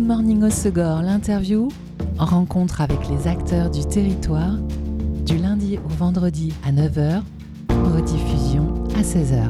Good Morning Hossegor, l'interview, rencontre avec les acteurs du territoire, du lundi au vendredi à 9h, rediffusion à 16h.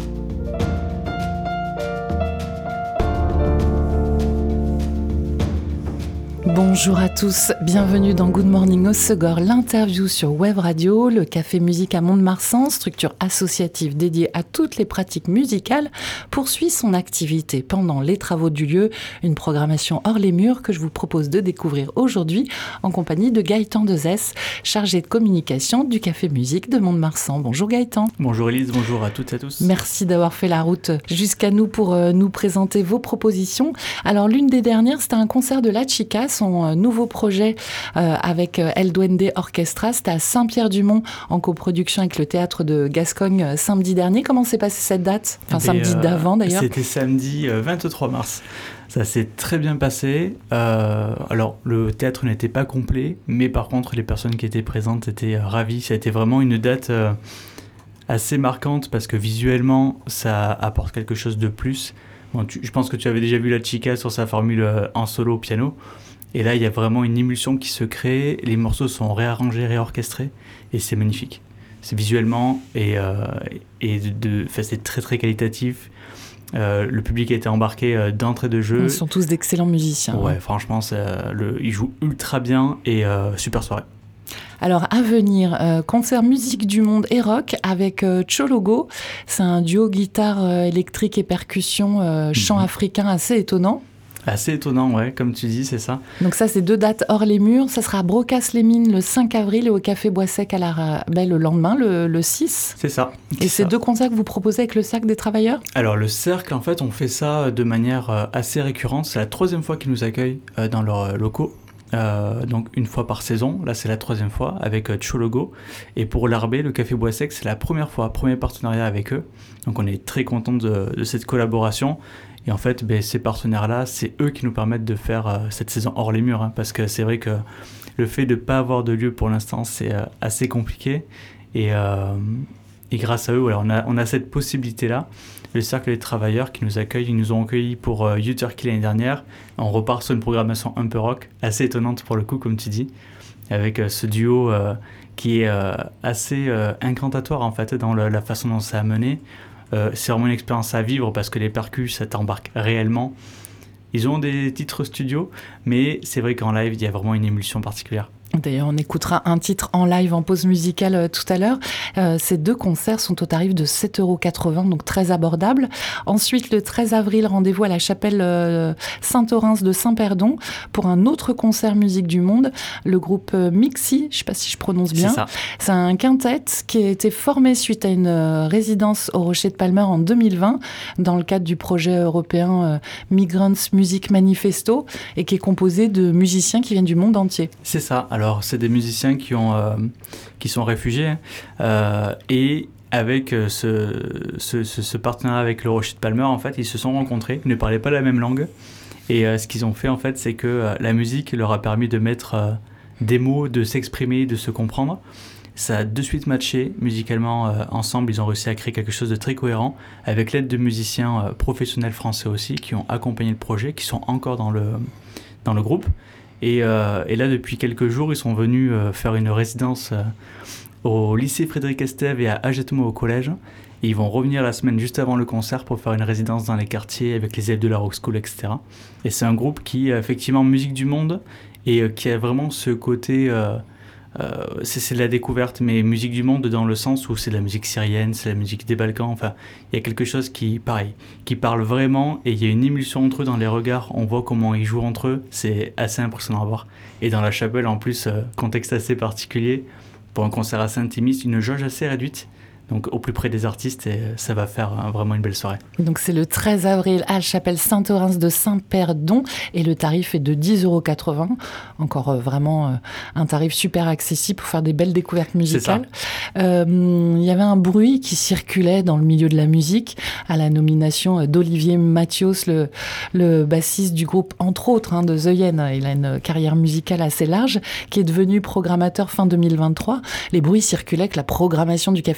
Bonjour à tous, bienvenue dans Good Morning Hossegor, l'interview sur Web Radio. Le Café Musique à Mont-de-Marsan, structure associative dédiée à toutes les pratiques musicales, poursuit son activité pendant les travaux du lieu. Une programmation hors les murs que je vous propose de découvrir aujourd'hui en compagnie de Gaëtan Dezès, chargé de communication du Café Musique de Mont-de-Marsan. Bonjour Gaëtan. Bonjour Elise, bonjour à toutes et à tous. Merci d'avoir fait la route jusqu'à nous pour nous présenter vos propositions. Alors l'une des dernières, c'était un concert de La Chica, son nouveau projet avec El Duende Orchestra. C'était à Saint-Pierre-du-Mont en coproduction avec le Théâtre de Gascogne samedi dernier. Comment s'est passée cette date ? Enfin, samedi d'avant d'ailleurs. C'était samedi 23 mars. Ça s'est très bien passé. Alors, le théâtre n'était pas complet, mais par contre, les personnes qui étaient présentes étaient ravies. Ça a été vraiment une date assez marquante parce que visuellement, ça apporte quelque chose de plus. Bon, je pense que tu avais déjà vu La Chica sur sa formule en solo au piano. Et là, il y a vraiment une émulsion qui se crée. Les morceaux sont réarrangés, réorchestrés. Et c'est magnifique. C'est visuellement c'est très, très qualitatif. Le public a été embarqué d'entrée de jeu. Ils sont tous d'excellents musiciens. Ouais, franchement, ils jouent ultra bien et super soirée. Alors à venir, concert musique du monde et rock avec Chologo. C'est un duo guitare électrique et percussion, chant africain assez étonnant. Assez étonnant, ouais, comme tu dis, c'est ça. Donc ça, c'est 2 dates hors les murs. Ça sera à Brocas-les-Mines le 5 avril et au Café Bois-Sec à l'Arabelle le lendemain, le 6. C'est ça. Et c'est 2 concerts que vous proposez avec le Cercle des Travailleurs ? Alors le Cercle, en fait, on fait ça de manière assez récurrente. C'est la 3e fois qu'ils nous accueillent dans leurs locaux. Donc une fois par saison, là c'est la 3e fois avec Chologo. Et pour l'Arbé, le Café Bois-Sec, c'est la première fois, premier partenariat avec eux. Donc on est très contents de cette collaboration. Et en fait, ces partenaires-là, c'est eux qui nous permettent de faire cette saison hors les murs. Parce que c'est vrai que le fait de ne pas avoir de lieu pour l'instant, c'est assez compliqué. Et grâce à eux, voilà, on a cette possibilité-là. Le Cercle des Travailleurs qui nous accueille, ils nous ont accueillis pour You Turkey l'année dernière. On repart sur une programmation un peu rock, assez étonnante pour le coup, comme tu dis, avec ce duo qui est assez incantatoire en fait, dans la façon dont ça a mené. C'est vraiment une expérience à vivre parce que les percus, ça t'embarque réellement. Ils ont des titres studio, mais c'est vrai qu'en live, il y a vraiment une émulsion particulière. D'ailleurs, on écoutera un titre en live en pause musicale tout à l'heure. Ces 2 concerts sont au tarif de 7,80 €, donc très abordable. Ensuite, le 13 avril, rendez-vous à la chapelle Saint-Orens de Saint-Perdon pour un autre concert musique du monde. Le groupe Mixi, je ne sais pas si je prononce bien. C'est ça. C'est un quintet qui a été formé suite à une résidence au Rocher de Palmer en 2020 dans le cadre du projet européen Migrants Music Manifesto et qui est composé de musiciens qui viennent du monde entier. C'est ça. Alors, c'est des musiciens qui sont réfugiés et avec ce partenariat avec le Rocher de Palmer, en fait, ils se sont rencontrés, ils ne parlaient pas la même langue et ce qu'ils ont fait, en fait, c'est que la musique leur a permis de mettre des mots, de s'exprimer, de se comprendre. Ça a de suite matché musicalement ensemble, ils ont réussi à créer quelque chose de très cohérent avec l'aide de musiciens professionnels français aussi qui ont accompagné le projet, qui sont encore dans le groupe. Et là, depuis quelques jours, ils sont venus faire une résidence au lycée Frédéric Estève et à Agetemo au collège. Et ils vont revenir la semaine juste avant le concert pour faire une résidence dans les quartiers avec les élèves de la Rock School, etc. Et c'est un groupe qui a effectivement musique du monde et qui a vraiment ce côté... c'est de la découverte, mais musique du monde dans le sens où c'est de la musique syrienne, c'est la musique des Balkans, enfin, il y a quelque chose qui parle vraiment et il y a une émulsion entre eux dans les regards, on voit comment ils jouent entre eux, c'est assez impressionnant à voir. Et dans la chapelle, en plus, contexte assez particulier, pour un concert assez intimiste, une jauge assez réduite, donc au plus près des artistes et ça va faire vraiment une belle soirée. Donc c'est le 13 avril à la chapelle Saint-Orens de Saint-Perdon et le tarif est de 10,80 €. Encore vraiment un tarif super accessible pour faire des belles découvertes musicales. Il y avait un bruit qui circulait dans le milieu de la musique à la nomination d'Olivier Mathios, le bassiste du groupe entre autres de The Yen. Il a une carrière musicale assez large qui est devenu programmateur fin 2023. Les bruits circulaient que la programmation du Café Musique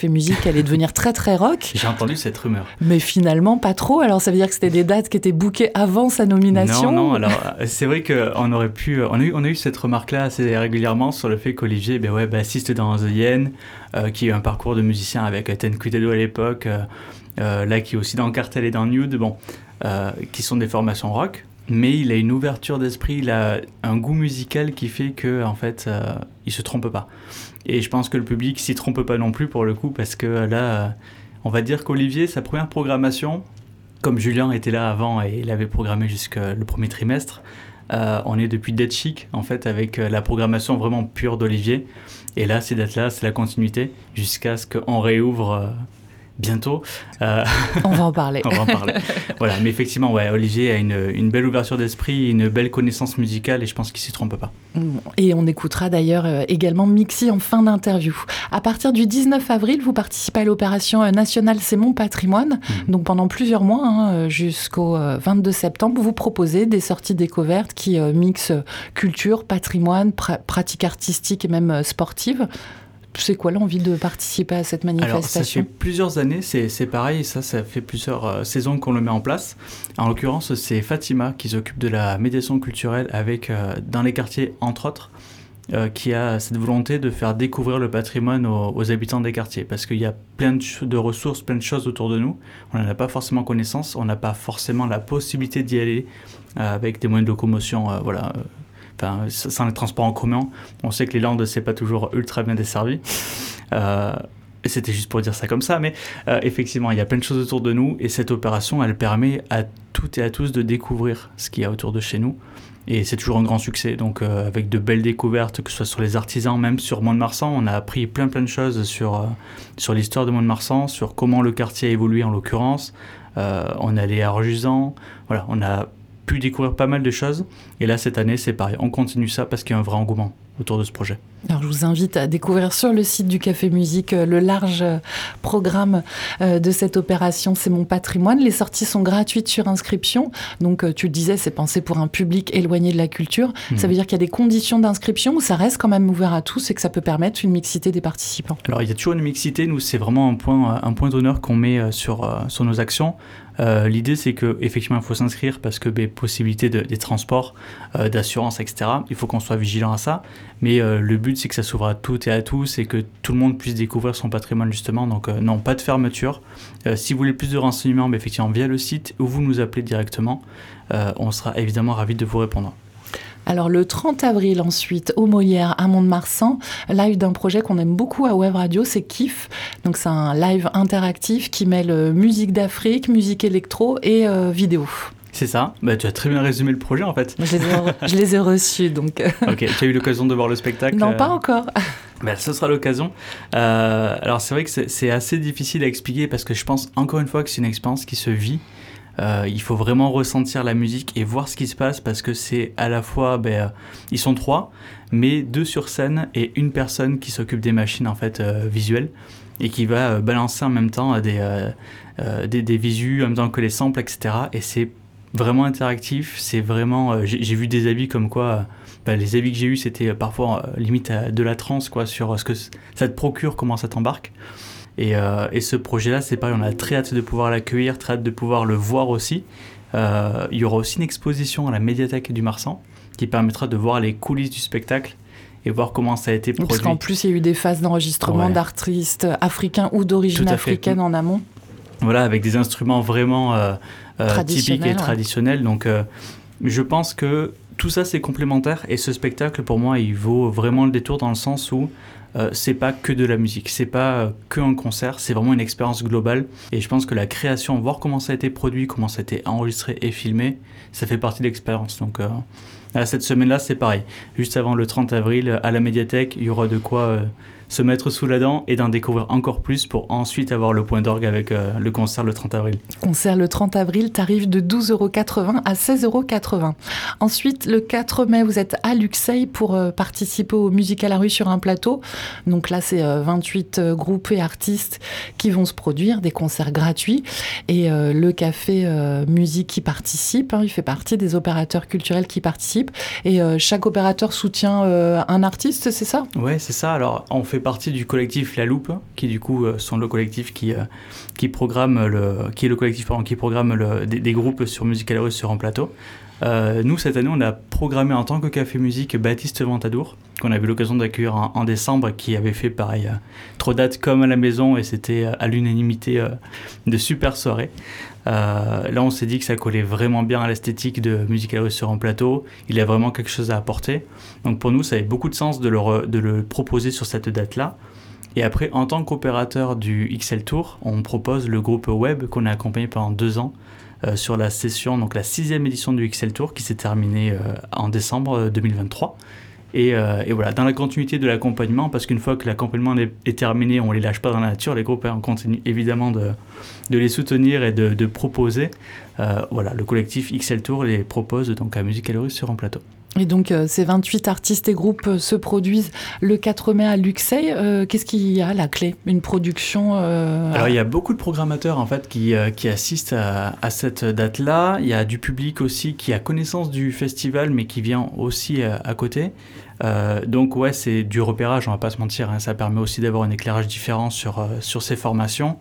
allait devenir très très rock. J'ai entendu cette rumeur. Mais finalement, pas trop. Alors ça veut dire que c'était des dates qui étaient bookées avant sa nomination? Non, alors c'est vrai qu'on aurait pu... On a eu cette remarque-là assez régulièrement sur le fait qu'Olivier bassiste dans The Yen, qui a eu un parcours de musicien avec Ten Cuitedo à l'époque, là qui est aussi dans Cartel et dans Nude, qui sont des formations rock. Mais il a une ouverture d'esprit, il a un goût musical qui fait que en fait, il se trompe pas. Et je pense que le public s'y trompe pas non plus pour le coup, parce que là, on va dire qu'Olivier, sa première programmation, comme Julien était là avant et il avait programmé jusqu'au premier trimestre, on est depuis Dead Chic en fait avec la programmation vraiment pure d'Olivier. Et là, ces dates-là, c'est la continuité jusqu'à ce qu'on réouvre. Bientôt. On va en parler. On va en parler. Voilà, mais effectivement, Olivier a une belle ouverture d'esprit, une belle connaissance musicale et je pense qu'il ne s'y trompe pas. Et on écoutera d'ailleurs également Mixi en fin d'interview. À partir du 19 avril, vous participez à l'opération nationale C'est mon patrimoine. Donc pendant plusieurs mois, jusqu'au 22 septembre, vous proposez des sorties découvertes qui mixent culture, patrimoine, pratiques artistiques et même sportives. C'est quoi l'envie de participer à cette manifestation? Alors, ça fait plusieurs années, c'est pareil, ça fait plusieurs saisons qu'on le met en place. En l'occurrence, c'est Fatima qui s'occupe de la médiation culturelle avec, dans les quartiers, entre autres, qui a cette volonté de faire découvrir le patrimoine aux habitants des quartiers. Parce qu'il y a plein de ressources, plein de choses autour de nous. On n'en a pas forcément connaissance, on n'a pas forcément la possibilité d'y aller avec des moyens de locomotion, sans les transports en commun. On sait que les Landes, c'est pas toujours ultra bien desservi. Et c'était juste pour dire ça comme ça, mais effectivement, il y a plein de choses autour de nous et cette opération, elle permet à toutes et à tous de découvrir ce qu'il y a autour de chez nous. Et c'est toujours un grand succès, donc avec de belles découvertes, que ce soit sur les artisans, même sur Mont-de-Marsan. On a appris plein de choses sur l'histoire de Mont-de-Marsan, sur comment le quartier a évolué en l'occurrence. On est allé à Rejuzan, voilà, on a pu découvrir pas mal de choses. Et là, cette année, c'est pareil. On continue ça parce qu'il y a un vrai engouement autour de ce projet. Alors, je vous invite à découvrir sur le site du Café Musique le large programme de cette opération C'est mon patrimoine. Les sorties sont gratuites sur inscription. Donc, tu le disais, c'est pensé pour un public éloigné de la culture. Ça veut dire qu'il y a des conditions d'inscription où ça reste quand même ouvert à tous et que ça peut permettre une mixité des participants. Alors, il y a toujours une mixité. Nous, c'est vraiment un point d'honneur qu'on met sur nos actions. L'idée, c'est qu'effectivement, il faut s'inscrire parce que possibilité des transports, d'assurance, etc. Il faut qu'on soit vigilant à ça. Mais le but, c'est que ça s'ouvre à toutes et à tous et que tout le monde puisse découvrir son patrimoine, justement. Donc, non, pas de fermeture. Si vous voulez plus de renseignements, effectivement, via le site ou vous nous appelez directement, on sera évidemment ravis de vous répondre. Alors le 30 avril ensuite, au Molière à Mont-de-Marsan, live d'un projet qu'on aime beaucoup à Web Radio, c'est Kiff. Donc c'est un live interactif qui mêle musique d'Afrique, musique électro et vidéo. C'est ça, tu as très bien résumé le projet en fait. Je les ai reçus donc. Ok, tu as eu l'occasion de voir le spectacle? Non, pas encore. Ce sera l'occasion. Alors c'est vrai que c'est assez difficile à expliquer parce que je pense encore une fois que c'est une expérience qui se vit. Il faut vraiment ressentir la musique et voir ce qui se passe parce que c'est à la fois, ils sont 3, mais 2 sur scène et une personne qui s'occupe des machines en fait visuelles et qui va balancer en même temps des visus en même temps que les samples, etc. Et c'est vraiment interactif, c'est vraiment... j'ai vu des avis comme quoi... les avis que j'ai eus, c'était parfois limite de la transe quoi, sur ce que ça te procure, comment ça t'embarque. Et ce projet-là, c'est pareil, on a très hâte de pouvoir l'accueillir, très hâte de pouvoir le voir aussi. Il y aura aussi une exposition à la médiathèque du Marsan qui permettra de voir les coulisses du spectacle et voir comment ça a été produit. Parce qu'en plus, il y a eu des phases d'enregistrement d'artistes africains ou d'origine africaine en amont. Voilà, avec des instruments vraiment typiques et traditionnels. Donc, je pense que tout ça, c'est complémentaire. Et ce spectacle, pour moi, il vaut vraiment le détour dans le sens où c'est pas que de la musique, c'est pas que un concert, c'est vraiment une expérience globale. Et je pense que la création, voir comment ça a été produit, comment ça a été enregistré et filmé, ça fait partie de l'expérience. Donc cette semaine-là, c'est pareil. Juste avant le 30 avril, à la médiathèque, il y aura de quoi se mettre sous la dent et d'en découvrir encore plus pour ensuite avoir le point d'orgue avec le concert le 30 avril. Concert le 30 avril, tarif de 12,80 € à 16,80 €. Ensuite, le 4 mai, vous êtes à Luxeuil pour participer au Musique à la rue sur un plateau. Donc là, c'est 28 groupes et artistes qui vont se produire, des concerts gratuits. Et le Café Musique qui participe, il fait partie des opérateurs culturels qui participent. clip. Et chaque opérateur soutient un artiste, c'est ça ? Ouais, c'est ça. Alors, on fait partie du collectif La Loupe, qui du coup sont le collectif qui programme des groupes sur Musical Heroes sur un plateau. Nous, cette année, on a programmé en tant que Café Musique Baptiste Ventadour, qu'on a eu l'occasion d'accueillir en décembre, qui avait fait pareil, trop dates comme à la maison, et c'était à l'unanimité de super soirées. Là, on s'est dit que ça collait vraiment bien à l'esthétique de Musical Heroes sur un plateau. Il a vraiment quelque chose à apporter. Donc pour nous, ça avait beaucoup de sens de le proposer sur cette date-là. Et après, en tant qu'opérateur du XL Tour, on propose le groupe Web qu'on a accompagné pendant 2 ans sur la session, donc la 6e édition du XL Tour qui s'est terminée en décembre 2023. Et voilà, dans la continuité de l'accompagnement, parce qu'une fois que l'accompagnement est terminé, on ne les lâche pas dans la nature, les groupes, on continue évidemment de les soutenir et de proposer. Voilà, le collectif XL Tour les propose donc à Musical Heroes sur un plateau. Et donc, ces 28 artistes et groupes se produisent le 4 mai à Luxeuil. Qu'est-ce qu'il y a à la clé ? Une production Alors, il y a beaucoup de programmateurs en fait, qui assistent à cette date-là. Il y a du public aussi qui a connaissance du festival, mais qui vient aussi à côté. Donc, ouais, c'est du repérage, on ne va pas se mentir. Hein. Ça permet aussi d'avoir un éclairage différent sur ces formations.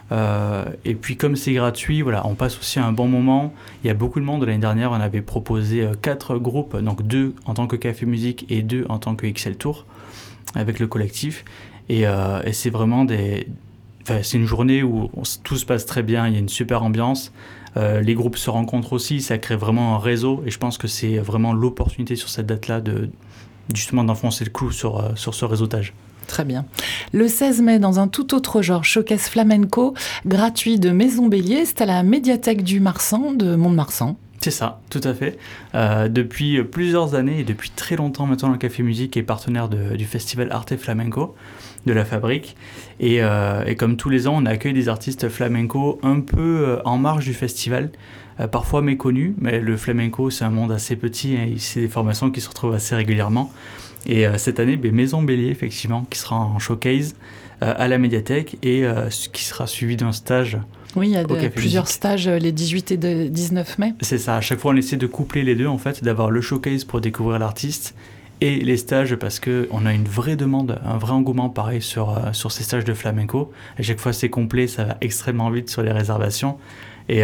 Et puis comme c'est gratuit, voilà, on passe aussi un bon moment. Il y a beaucoup de monde. L'année dernière, on avait proposé 4 groupes, donc 2 en tant que Café Musique et 2 en tant que XL Tour avec le collectif. Et c'est vraiment c'est une journée où tout se passe très bien. Il y a une super ambiance. Les groupes se rencontrent aussi. Ça crée vraiment un réseau. Et je pense que c'est vraiment l'opportunité sur cette date-là justement d'enfoncer le clou sur ce réseautage. Très bien. Le 16 mai, dans un tout autre genre, showcase flamenco gratuit de Maison Bélier. C'est à la médiathèque du Marsan, de Mont-de-Marsan. C'est ça, tout à fait. Depuis plusieurs années et depuis très longtemps maintenant, le Café Musique est partenaire du festival Arte Flamenco de la Fabrique. Et comme tous les ans, on accueille des artistes flamenco un peu en marge du festival, parfois méconnus, mais le flamenco, c'est un monde assez petit et c'est des formations qui se retrouvent assez régulièrement. Et cette année, Maison Bélier, effectivement, qui sera en showcase à la médiathèque et qui sera suivi d'un stage. Oui, il y a plusieurs stages les 18 et 19 mai. C'est ça, à chaque fois on essaie de coupler les deux, en fait, d'avoir le showcase pour découvrir l'artiste et les stages parce qu'on a une vraie demande, un vrai engouement pareil sur ces stages de flamenco. À chaque fois c'est complet, ça va extrêmement vite sur les réservations. Et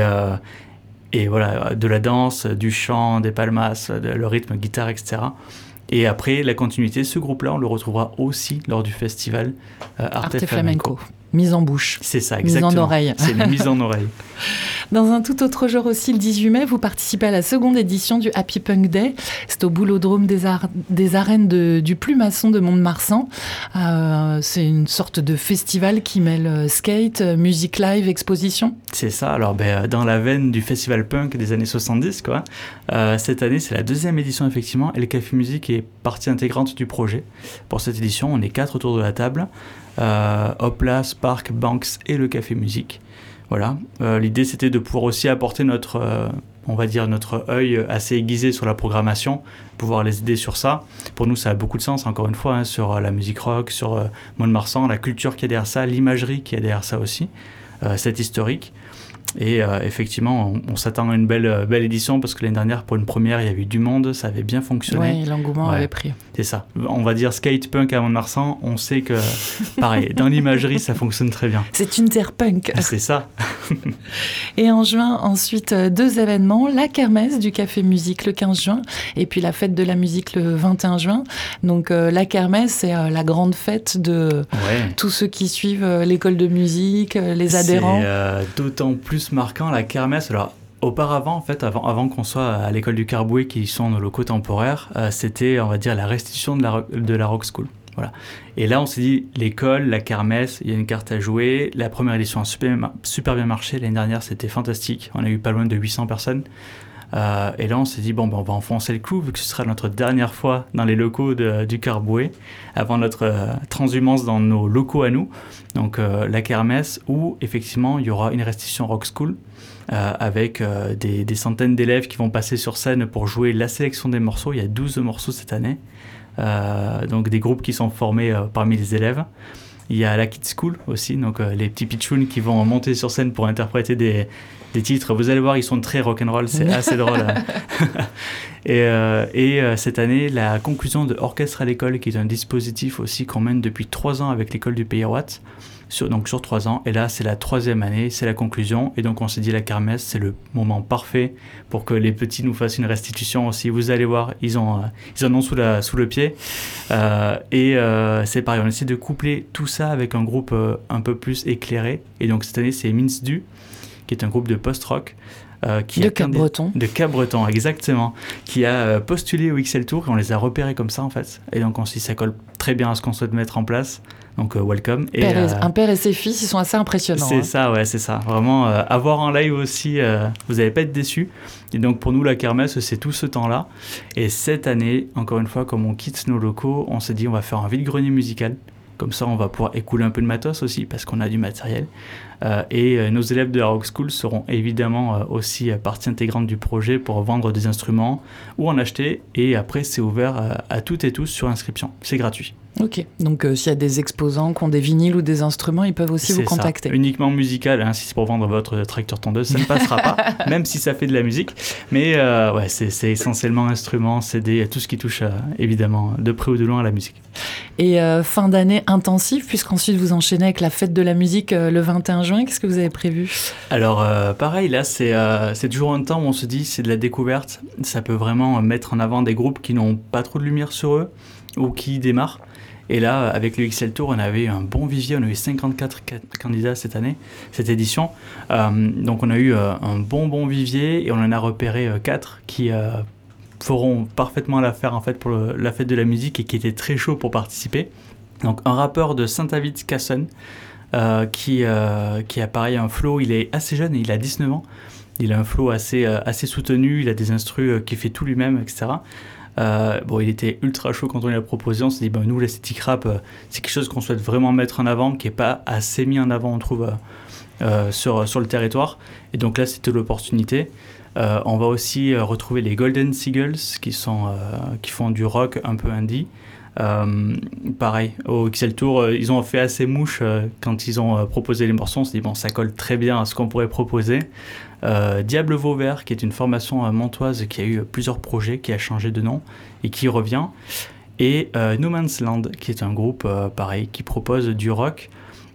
voilà, de la danse, du chant, des palmas, le rythme, guitare, etc. Et après, la continuité, ce groupe-là, on le retrouvera aussi lors du festival Arte Flamenco. Mise en bouche. C'est ça, exactement. Mise en oreille. C'est une mise en oreille. Dans un tout autre genre aussi, le 18 mai, vous participez à la seconde édition du Happy Punk Day. C'est au Boulodrome des Arènes du Plumasson de Mont-de-Marsan. C'est une sorte de festival qui mêle skate, musique live, exposition. C'est ça. Alors, dans la veine du festival punk des années 70, quoi. Cette année, c'est la 2e édition, effectivement, et le Café Musique est partie intégrante du projet. Pour cette édition, on est 4 autour de la table. Hopla, Spark, Banks et le Café Musique. Voilà. L'idée, c'était de pouvoir aussi apporter notre œil assez aiguisé sur la programmation, pouvoir les aider sur ça. Pour nous, ça a beaucoup de sens, encore une fois, sur la musique rock, sur Mont-de-Marsan, la culture qui est derrière ça, l'imagerie qui est derrière ça aussi, cette historique. Et effectivement, on s'attend à une belle édition parce que l'année dernière, pour une première, il y avait eu du monde, ça avait bien fonctionné. Oui, l'engouement avait pris. C'est ça. On va dire skate punk à Mont-de-Marsan, on sait que, pareil, dans l'imagerie, ça fonctionne très bien. C'est une terre punk. C'est ça. Et en juin, ensuite, 2 événements. La kermesse du Café Musique le 15 juin et puis la fête de la musique le 21 juin. Donc la kermesse, c'est la grande fête de tous ceux qui suivent l'école de musique, les adhérents. C'est d'autant plus marquant la kermesse. Alors, auparavant, en fait, avant qu'on soit à l'école du Carbouet, qui sont nos locaux temporaires, c'était, on va dire, la restitution de la Rock School. Voilà. Et là, on s'est dit, l'école, la kermesse, il y a une carte à jouer. La première édition a super bien marché. L'année dernière, c'était fantastique. On a eu pas loin de 800 personnes. Et là, on s'est dit, on va enfoncer le clou, vu que ce sera notre dernière fois dans les locaux du Carbouet, avant notre transhumance dans nos locaux à nous. Donc, la kermesse, où, effectivement, il y aura une restitution Rock School, avec des centaines d'élèves qui vont passer sur scène pour jouer la sélection des morceaux. Il y a 12 morceaux cette année. Donc des groupes qui sont formés parmi les élèves. Il y a la Kids School aussi, donc les petits pitchouns qui vont monter sur scène pour interpréter des titres. Vous allez voir, ils sont très rock'n'roll, c'est assez drôle. Et cette année, la conclusion de Orchestre à l'école, qui est un dispositif aussi qu'on mène depuis 3 ans avec l'école du Pays Watt, donc sur 3 ans. Et là, c'est la 3e année, c'est la conclusion. Et donc, on s'est dit, la kermesse, c'est le moment parfait pour que les petits nous fassent une restitution aussi. Vous allez voir, ils en ont sous le pied. C'est pareil, on essaie de coupler tout ça avec un groupe un peu plus éclairé. Et donc, cette année, c'est Mince-Du, qui est un groupe de post-rock. De Cap-Breton. De Cap-Breton, exactement. Qui a postulé au XL Tour, et on les a repérés comme ça, en fait. Et donc, on s'est dit, ça colle très bien à ce qu'on souhaite mettre en place. Donc, welcome. Un père et ses fils, ils sont assez impressionnants. C'est ça, ouais, c'est ça. Vraiment, avoir en live aussi, vous n'allez pas être déçus. Et donc, pour nous, la kermesse, c'est tout ce temps-là. Et cette année, encore une fois, comme on quitte nos locaux, on s'est dit, on va faire un vide-grenier musical. Comme ça, on va pouvoir écouler un peu de matos aussi, parce qu'on a du matériel. Nos élèves de la Rock School seront évidemment aussi partie intégrante du projet pour vendre des instruments ou en acheter. Et après, c'est ouvert à toutes et tous sur inscription. C'est gratuit. Ok, donc s'il y a des exposants qui ont des vinyles ou des instruments, ils peuvent aussi vous contacter. Ça. Uniquement musical, hein, si c'est pour vendre votre tracteur tondeuse, ça ne passera pas, même si ça fait de la musique. Mais c'est essentiellement instruments, CD, tout ce qui touche évidemment de près ou de loin à la musique. Et fin d'année intensive, puisqu'ensuite vous enchaînez avec la fête de la musique le 21 juin, qu'est-ce que vous avez prévu ? Alors pareil, là c'est toujours un temps où on se dit c'est de la découverte, ça peut vraiment mettre en avant des groupes qui n'ont pas trop de lumière sur eux ou qui démarrent. Et là, avec le XL Tour, on avait un bon vivier, on a eu 54 candidats cette édition. Donc on a eu un bon vivier et on en a repéré 4 qui feront parfaitement l'affaire en fait, pour la fête de la musique et qui étaient très chauds pour participer. Donc un rappeur de Saint-Avid Casson qui a pareil un flow, il est assez jeune, il a 19 ans. Il a un flow assez soutenu, il a des instrus qu'il fait tout lui-même, etc. Il était ultra chaud quand on lui a proposé. On s'est dit, nous, l'esthétique rap, c'est quelque chose qu'on souhaite vraiment mettre en avant, qui n'est pas assez mis en avant, on trouve, sur le territoire. Et donc là, c'était l'opportunité. On va aussi retrouver les Golden Seagulls, qui font du rock un peu indie. Pareil, au XL Tour, ils ont fait assez mouche quand ils ont proposé les morceaux. On s'est dit, ça colle très bien à ce qu'on pourrait proposer. Diable Vauvert, qui est une formation montoise qui a eu plusieurs projets, qui a changé de nom et qui revient. Et No Man's Land, qui est un groupe pareil, qui propose du rock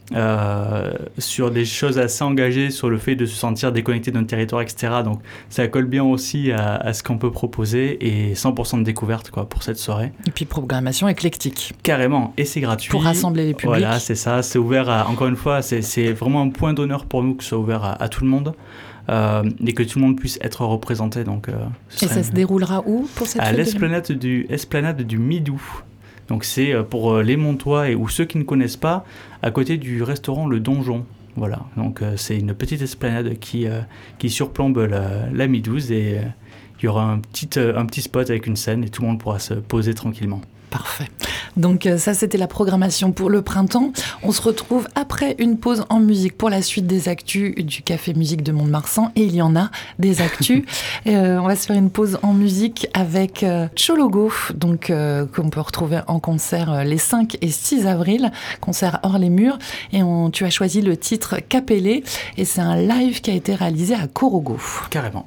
sur des choses assez engagées, sur le fait de se sentir déconnecté d'un territoire, etc. Donc ça colle bien aussi à ce qu'on peut proposer et 100% de découverte pour cette soirée. Et puis programmation éclectique. Carrément, et c'est gratuit. Pour rassembler les publics. Voilà, c'est ça, c'est ouvert encore une fois, c'est vraiment un point d'honneur pour nous que ce soit ouvert à tout le monde. Et que tout le monde puisse être représenté. Donc, et ça se déroulera où pour cette fête ? À l'esplanade du Midou. Donc c'est pour les Montois ou ceux qui ne connaissent pas, à côté du restaurant Le Donjon. Voilà, donc c'est une petite esplanade qui surplombe la Midouze et il y aura un petit spot avec une scène et tout le monde pourra se poser tranquillement. Parfait. Donc ça, c'était la programmation pour le printemps. On se retrouve après une pause en musique pour la suite des actus du Café Musique de Mont-de-Marsan. Et il y en a des actus. On va se faire une pause en musique avec Chologo, donc qu'on peut retrouver en concert les 5 et 6 avril, concert hors les murs. Et tu as choisi le titre Capellé et c'est un live qui a été réalisé à Corogo. Carrément.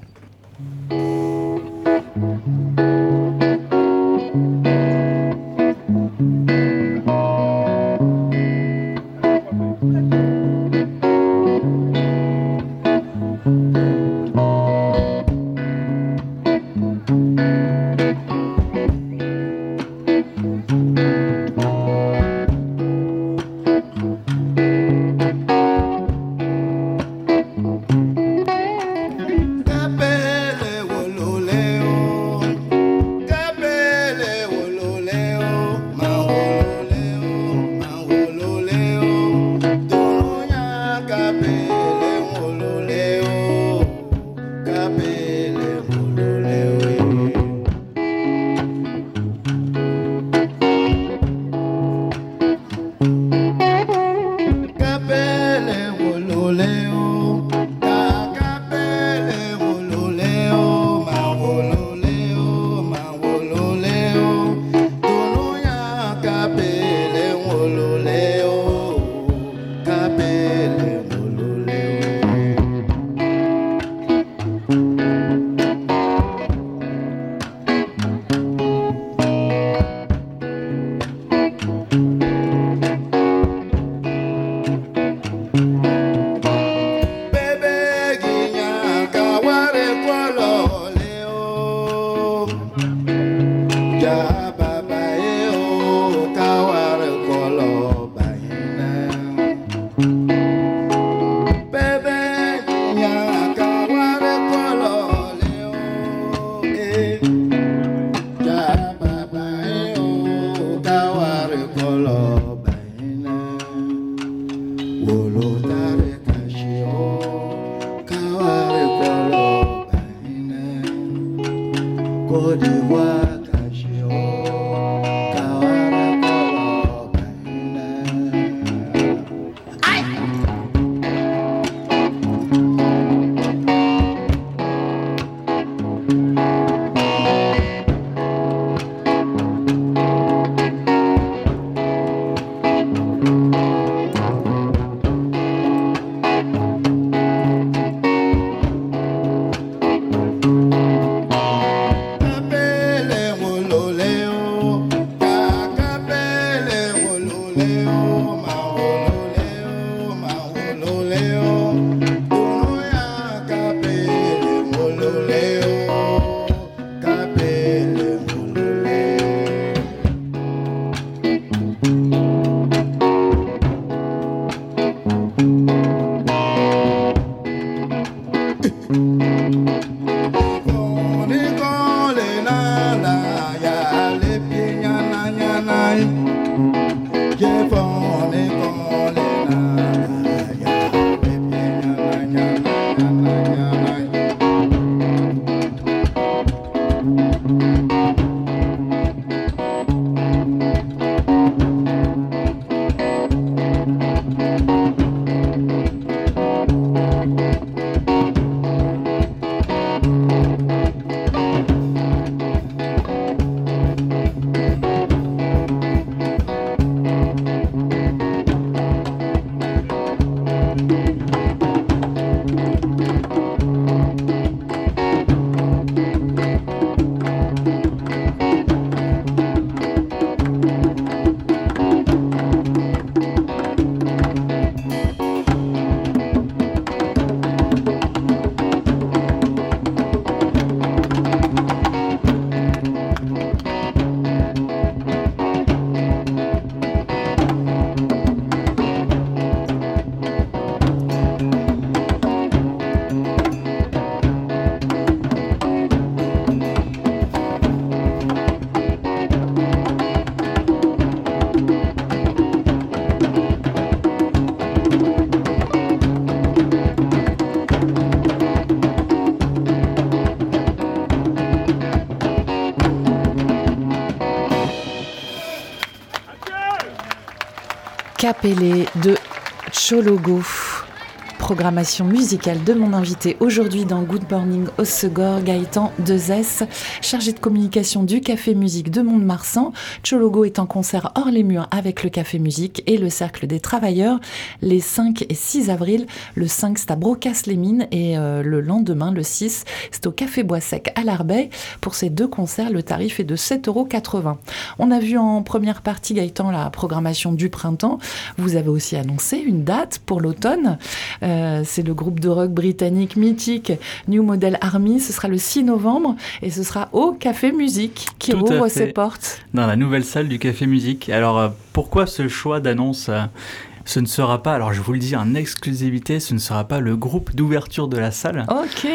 Capellé de Chologo. Programmation musicale de mon invité aujourd'hui dans Good Morning Hossegor, Gaëtan Dezès, chargé de communication du Café Musique de Mont-de-Marsan. Chologo est en concert hors les murs avec le Café Musique et le Cercle des Travailleurs les 5 et 6 avril. Le 5, c'est à Brocas-les-Mines et le lendemain, le 6, c'est au Café Bois-Sec à l'Arbey. Pour ces deux concerts, le tarif est de 7,80 €. On a vu en première partie, Gaëtan, la programmation du printemps. Vous avez aussi annoncé une date pour l'automne. C'est le groupe de rock britannique mythique New Model Army. Ce sera le 6 novembre et ce sera au Café Musique qui rouvre ses portes. Dans la nouvelle salle du Café Musique. Alors, pourquoi ce choix d'annonce ? Ce ne sera pas, alors je vous le dis en exclusivité, ce ne sera pas le groupe d'ouverture de la salle. Ok.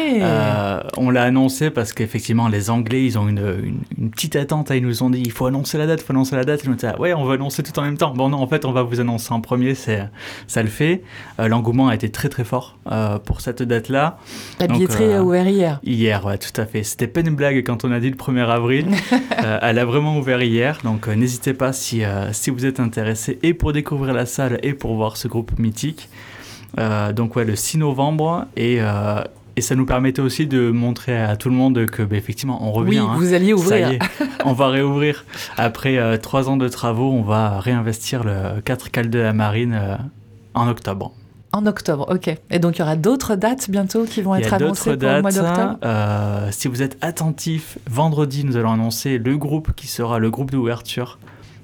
On l'a annoncé parce qu'effectivement, les Anglais, ils ont une petite attente. Ils nous ont dit, il faut annoncer la date, Ils nous ont dit, ouais, on va annoncer tout en même temps. Bon, non, en fait, on va vous annoncer en premier, ça le fait. L'engouement a été très, très fort pour cette date-là. La billetterie a ouvert hier. Hier, ouais, tout à fait. C'était pas une blague quand on a dit le 1er avril. Elle a vraiment ouvert hier. Donc, n'hésitez pas si vous êtes intéressé et pour découvrir la salle et pour voir ce groupe mythique. Donc ouais, le 6 novembre et ça nous permettait aussi de montrer à tout le monde que effectivement on revient. Oui, vous alliez ouvrir. Ça y est, on va réouvrir. Après 3 ans de travaux, on va réinvestir le 4 cales de la Marine en octobre. En octobre, ok. Et donc, il y aura d'autres dates bientôt qui vont être annoncées pour le mois d'octobre. Si vous êtes attentifs, vendredi, nous allons annoncer le groupe qui sera le groupe d'ouverture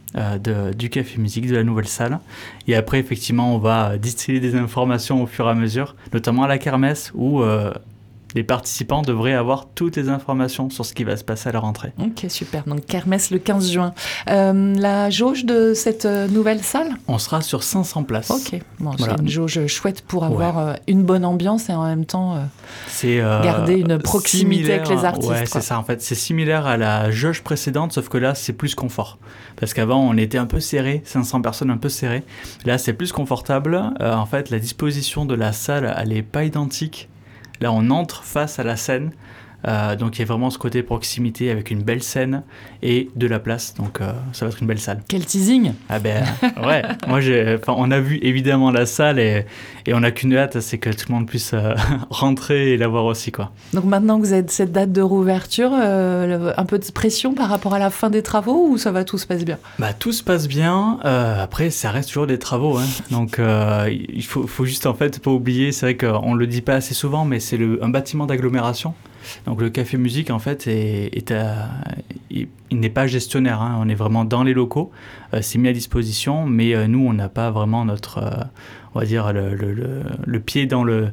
du Café Musique, de la nouvelle salle. Et après, effectivement, on va distiller des informations au fur et à mesure, notamment à la kermesse où Les participants devraient avoir toutes les informations sur ce qui va se passer à la rentrée. Ok, super. Donc kermesse le 15 juin. La jauge de cette nouvelle salle ? On sera sur 500 places. Ok, bon, Voilà. c'est une jauge chouette pour avoir une bonne ambiance et en même temps garder une proximité avec les artistes. Ouais, c'est ça en fait. C'est similaire à la jauge précédente, sauf que là, c'est plus confort. Parce qu'avant, on était un peu serré, 500 personnes un peu serrées. Là, c'est plus confortable. En fait, la disposition de la salle, elle n'est pas identique. Là, on entre face à la scène, donc il y a vraiment ce côté proximité avec une belle scène et de la place, donc ça va être une belle salle. Quel teasing! Ah ben ouais, on a vu évidemment la salle et on n'a qu'une hâte, c'est que tout le monde puisse rentrer et la voir aussi, quoi. Donc maintenant que vous avez cette date de rouverture, un peu de pression par rapport à la fin des travaux ou ça va, tout se passe bien? Bah tout se passe bien, après ça reste toujours des travaux, hein. Donc il faut juste en fait pas oublier, c'est vrai qu'on le dit pas assez souvent, mais c'est un bâtiment d'agglomération. Donc le Café Musique en fait il n'est pas gestionnaire, hein. On est vraiment dans les locaux, c'est mis à disposition, mais nous on n'a pas vraiment notre on va dire le pied dans le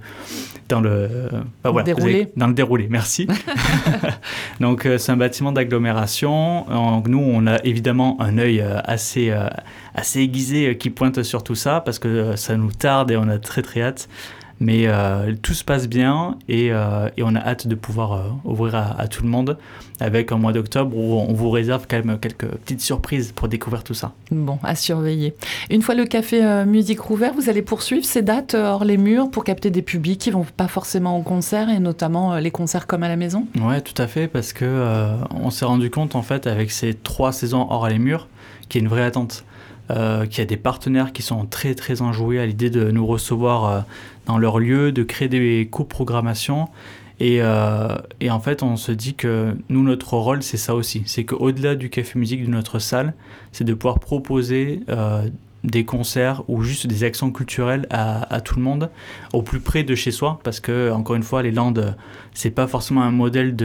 déroulé. Dans le déroulé, merci. Donc c'est un bâtiment d'agglomération. Donc, nous on a évidemment un œil assez aiguisé qui pointe sur tout ça parce que ça nous tarde et on a très très hâte. Mais tout se passe bien et on a hâte de pouvoir ouvrir à tout le monde avec un mois d'octobre où on vous réserve quand même quelques petites surprises pour découvrir tout ça. Bon, à surveiller. Une fois le Café Musique rouvert, vous allez poursuivre ces dates hors les murs pour capter des publics qui ne vont pas forcément en concert et notamment les concerts comme à la maison? Ouais, tout à fait, parce qu'on s'est rendu compte en fait avec ces 3 saisons hors les murs qu'il y a une vraie attente. Qu'il y a des partenaires qui sont très très enjoués à l'idée de nous recevoir dans leur lieu, de créer des coprogrammations et en fait on se dit que nous notre rôle c'est ça aussi, c'est qu'au-delà du Café Musique de notre salle, c'est de pouvoir proposer des concerts ou juste des actions culturelles à tout le monde au plus près de chez soi, parce que encore une fois les Landes c'est pas forcément un modèle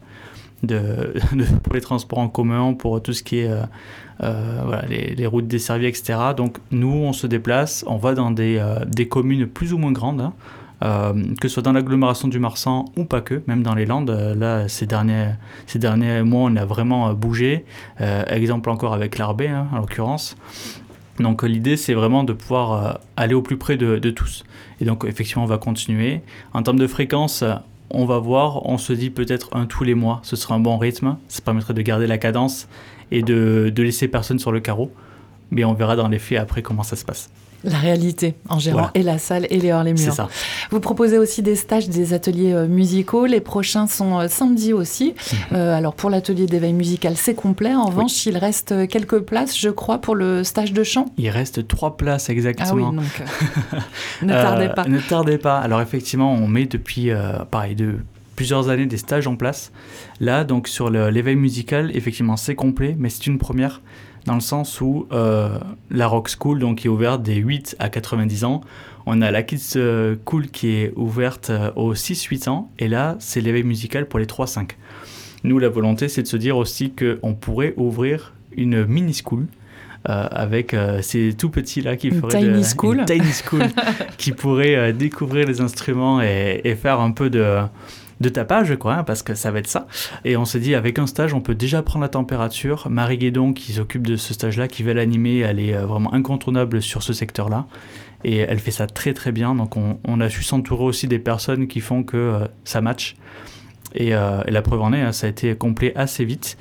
pour les transports en commun, pour tout ce qui est les routes desservies, etc. Donc nous, on se déplace, on va dans des communes plus ou moins grandes, hein, que ce soit dans l'agglomération du Marsan ou pas que, même dans les Landes. Là, ces derniers mois, on a vraiment bougé. Exemple encore avec l'Arbé, hein, en l'occurrence. Donc l'idée, c'est vraiment de pouvoir aller au plus près de tous. Et donc effectivement, on va continuer. En termes de fréquence, on va voir, on se dit peut-être un tous les mois, ce sera un bon rythme, ça permettrait de garder la cadence et de laisser personne sur le carreau, mais on verra dans les faits après comment ça se passe. La réalité, en gérant et la salle et les hors les murs. C'est ça. Vous proposez aussi des stages, des ateliers musicaux. Les prochains sont samedi aussi. Alors pour l'atelier d'éveil musical, c'est complet. En revanche, il reste quelques places, je crois, pour le stage de chant. Il reste 3 places exactement. Ah oui, donc ne tardez pas. Ne tardez pas. Alors effectivement, on met depuis de plusieurs années des stages en place. Là, donc sur l'éveil musical, effectivement, c'est complet, mais c'est une première. Dans le sens où la Rock School, donc, qui est ouverte des 8 à 90 ans. On a la Kids School qui est ouverte aux 6-8 ans. Et là, c'est l'éveil musical pour les 3-5. Nous, la volonté, c'est de se dire aussi qu'on pourrait ouvrir une mini school avec ces tout petits là qui feraient une tiny school qui pourraient découvrir les instruments et faire un peu de tapage, quoi, hein, parce que ça va être ça. Et on s'est dit, avec un stage, on peut déjà prendre la température. Marie Guédon, qui s'occupe de ce stage-là, qui va l'animer, elle est vraiment incontournable sur ce secteur-là. Et elle fait ça très très bien. Donc on a su s'entourer aussi des personnes qui font que ça match. Et la preuve en est, hein, ça a été complet assez vite.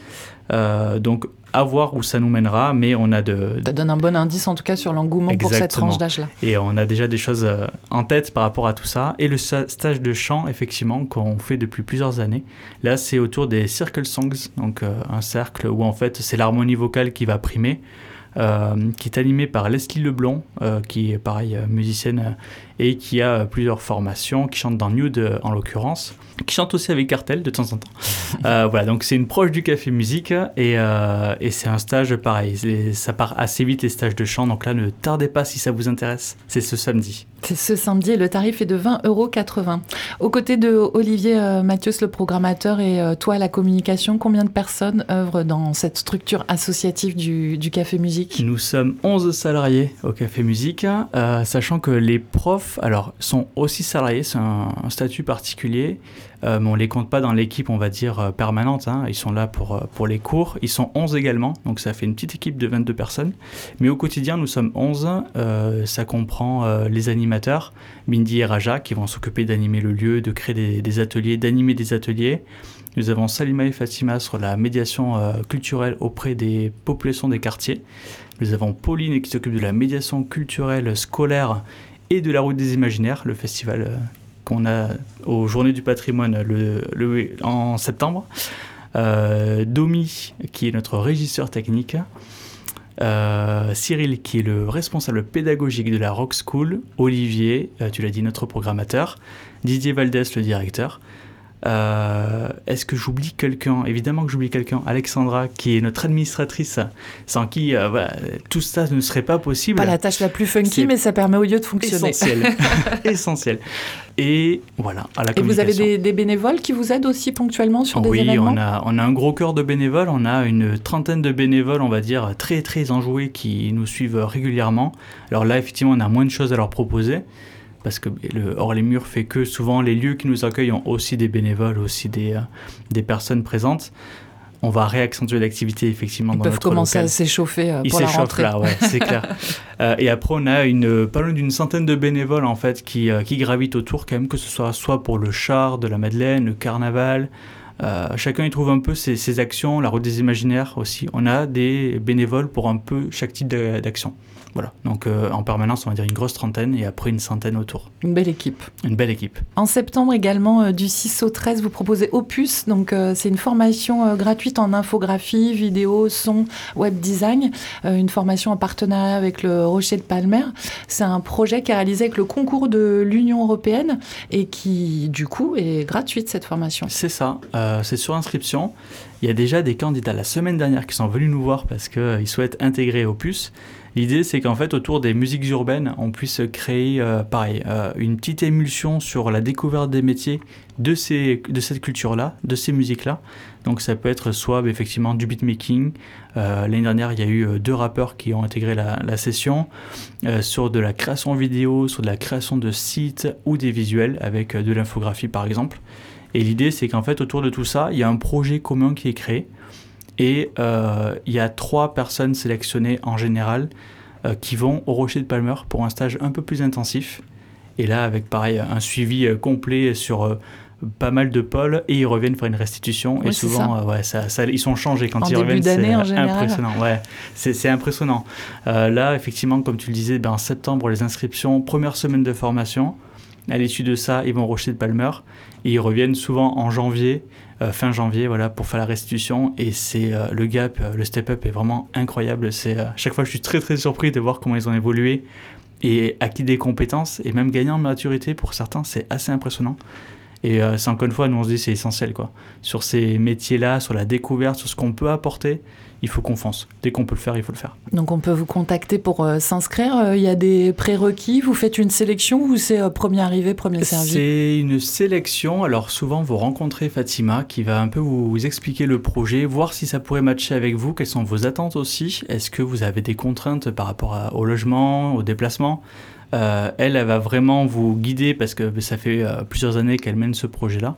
Donc à voir où ça nous mènera, mais on a Ça donne un bon indice en tout cas sur l'engouement pour cette tranche d'âge-là. Et on a déjà des choses en tête par rapport à tout ça. Et le stage de chant, effectivement, qu'on fait depuis plusieurs années, là c'est autour des Circle Songs, donc un cercle où en fait c'est l'harmonie vocale qui va primer, qui est animé par Leslie Leblond, qui est pareil musicienne et qui a plusieurs formations, qui chante dans Nude en l'occurrence, qui chante aussi avec Cartel de temps en temps. Voilà, donc c'est une proche du Café Musique et c'est un stage pareil. Ça part assez vite les stages de chant, donc là ne tardez pas si ça vous intéresse. C'est ce samedi. C'est ce samedi et le tarif est de 20,80 €. Aux côtés de Olivier Mathieusse, le programmateur, et toi, la communication, combien de personnes œuvrent dans cette structure associative du Café Musique ? Nous sommes 11 salariés au Café Musique, sachant que les profs staff, alors, sont aussi salariés, c'est un statut particulier, mais on ne les compte pas dans l'équipe, on va dire, permanente. Hein. Ils sont là pour les cours. Ils sont 11 également, donc ça fait une petite équipe de 22 personnes. Mais au quotidien, nous sommes 11. Ça comprend les animateurs, Mindy et Raja, qui vont s'occuper d'animer le lieu, de créer des ateliers, d'animer des ateliers. Nous avons Salima et Fatima sur la médiation culturelle auprès des populations des quartiers. Nous avons Pauline qui s'occupe de la médiation culturelle scolaire et de la Route des Imaginaires, le festival qu'on a aux Journées du patrimoine en septembre. Domi qui est notre régisseur technique. Cyril qui est le responsable pédagogique de la Rock School. Olivier, tu l'as dit, notre programmateur. Didier Valdès, le directeur. Est-ce que j'oublie quelqu'un? Évidemment que j'oublie quelqu'un. Alexandra, qui est notre administratrice, sans qui tout ça ne serait pas possible. Pas la tâche la plus funky, mais ça permet au lieu de fonctionner. Essentiel. Et voilà, à la communication. Et vous avez des bénévoles qui vous aident aussi ponctuellement sur des événements? Oui, on a un gros cœur de bénévoles. On a une trentaine de bénévoles, on va dire, très très enjoués qui nous suivent régulièrement. Alors là, effectivement, on a moins de choses à leur proposer. Parce que Hors les Murs fait que souvent les lieux qui nous accueillent ont aussi des bénévoles, aussi des personnes présentes. On va réaccentuer l'activité effectivement dans notre local. Ils peuvent commencer à s'échauffer pour la rentrée. Ils s'échauffent là, ouais, c'est clair. Et après, on a pas loin d'une centaine de bénévoles en fait qui gravitent autour quand même, que ce soit pour le char de la Madeleine, le carnaval. Chacun y trouve un peu ses actions, la Route des Imaginaires aussi. On a des bénévoles pour un peu chaque type d'action. Voilà, donc en permanence, on va dire une grosse trentaine et après une centaine autour. Une belle équipe. Une belle équipe. En septembre également, du 6 au 13, vous proposez Opus. Donc c'est une formation gratuite en infographie, vidéo, son, web design. Une formation en partenariat avec le Rocher de Palmer. C'est un projet qui est réalisé avec le concours de l'Union européenne et qui, du coup, est gratuite cette formation. C'est ça, c'est sur inscription. Il y a déjà des candidats la semaine dernière qui sont venus nous voir parce qu'ils souhaitent intégrer Opus. L'idée, c'est qu'en fait, autour des musiques urbaines, on puisse créer, une petite émulsion sur la découverte des métiers de cette culture-là, de ces musiques-là. Donc, ça peut être soit, effectivement, du beatmaking. L'année dernière, il y a eu 2 rappeurs qui ont intégré la session, sur de la création vidéo, sur de la création de sites ou des visuels avec de l'infographie, par exemple. Et l'idée, c'est qu'en fait, autour de tout ça, il y a un projet commun qui est créé. Et il y a 3 personnes sélectionnées en général qui vont au Rocher de Palmer pour un stage un peu plus intensif. Et là, avec pareil, un suivi complet sur pas mal de pôles et ils reviennent faire une restitution. Oui, et souvent, ils sont changés quand ils reviennent. C'est impressionnant. Ouais, c'est impressionnant. Là, effectivement, comme tu le disais, en septembre, les inscriptions, première semaine de formation. À l'issue de ça, ils vont au Rocher de Palmer et ils reviennent souvent en janvier, fin janvier, voilà, pour faire la restitution. Et c'est le gap, le step-up est vraiment incroyable. Chaque fois, je suis très très surpris de voir comment ils ont évolué et acquis des compétences et même gagné en maturité pour certains, c'est assez impressionnant. Et c'est encore une fois, nous on se dit c'est essentiel quoi. Sur ces métiers-là, sur la découverte, sur ce qu'on peut apporter, il faut qu'on fonce. Dès qu'on peut le faire, il faut le faire. Donc on peut vous contacter pour s'inscrire. Il y a des prérequis, vous faites une sélection ou c'est premier arrivé, premier servi? C'est une sélection. Alors souvent vous rencontrez Fatima qui va un peu vous expliquer le projet, voir si ça pourrait matcher avec vous, quelles sont vos attentes aussi. Est-ce que vous avez des contraintes par rapport au logement, au déplacement? Elle va vraiment vous guider parce que ça fait plusieurs années qu'elle mène ce projet-là.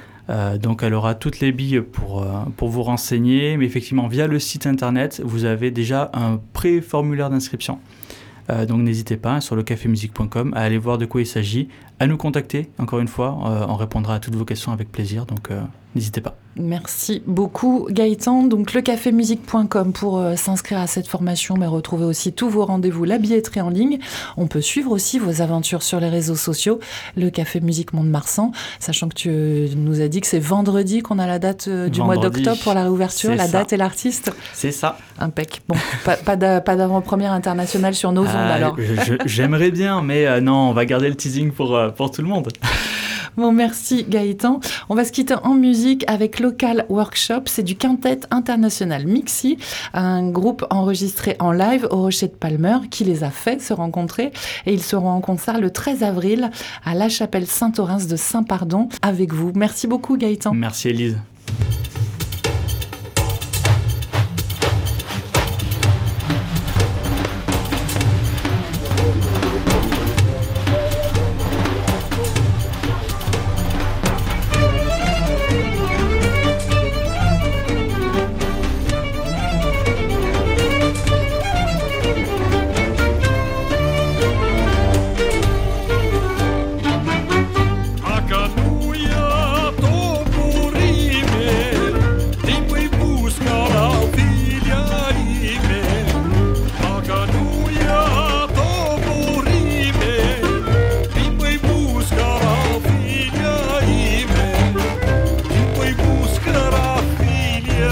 Donc elle aura toutes les billes pour vous renseigner, mais effectivement via le site internet vous avez déjà un pré-formulaire d'inscription. Donc n'hésitez pas sur lecafemusique.com à aller voir de quoi il s'agit, à nous contacter encore une fois, on répondra à toutes vos questions avec plaisir, donc n'hésitez pas. Merci beaucoup Gaëtan. Donc lecafemusique.com pour s'inscrire à cette formation, mais retrouver aussi tous vos rendez-vous, la billetterie en ligne. On peut suivre aussi vos aventures sur les réseaux sociaux, le Café Musique Mont-de-Marsan, sachant que tu nous as dit que c'est vendredi qu'on a la date du mois d'octobre pour la réouverture, la date et l'artiste. C'est ça. Impec. Bon, pas d'avant-première internationale sur nos ondes alors. J'aimerais bien, mais non, on va garder le teasing pour tout le monde. Bon, merci Gaëtan. On va se quitter en musique avec Local Workshop. C'est du Quintet International Mixi, un groupe enregistré en live au Rocher de Palmer qui les a fait se rencontrer. Et ils seront en concert le 13 avril à la chapelle Saint-Orens de Saint-Pardon avec vous. Merci beaucoup Gaëtan. Merci Élise.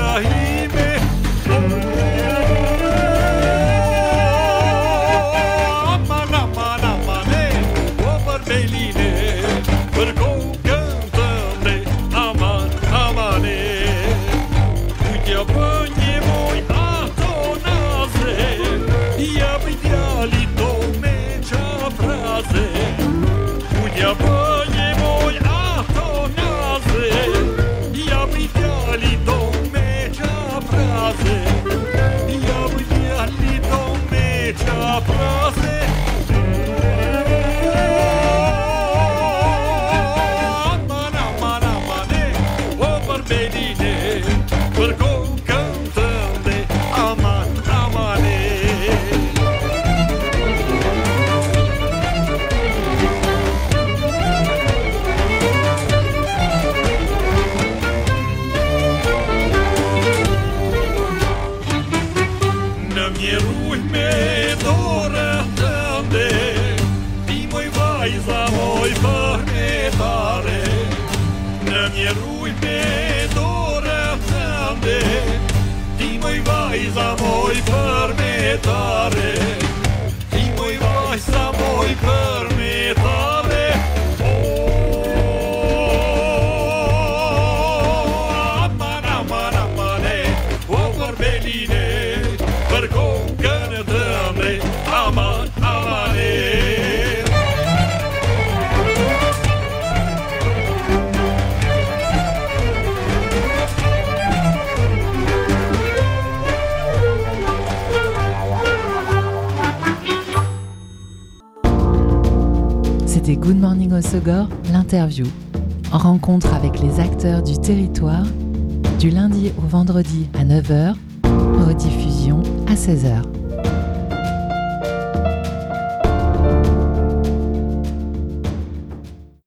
C'était Good Morning Hossegor, l'interview. En rencontre avec les acteurs du territoire, du lundi au vendredi à 9h, rediffusion à 16h.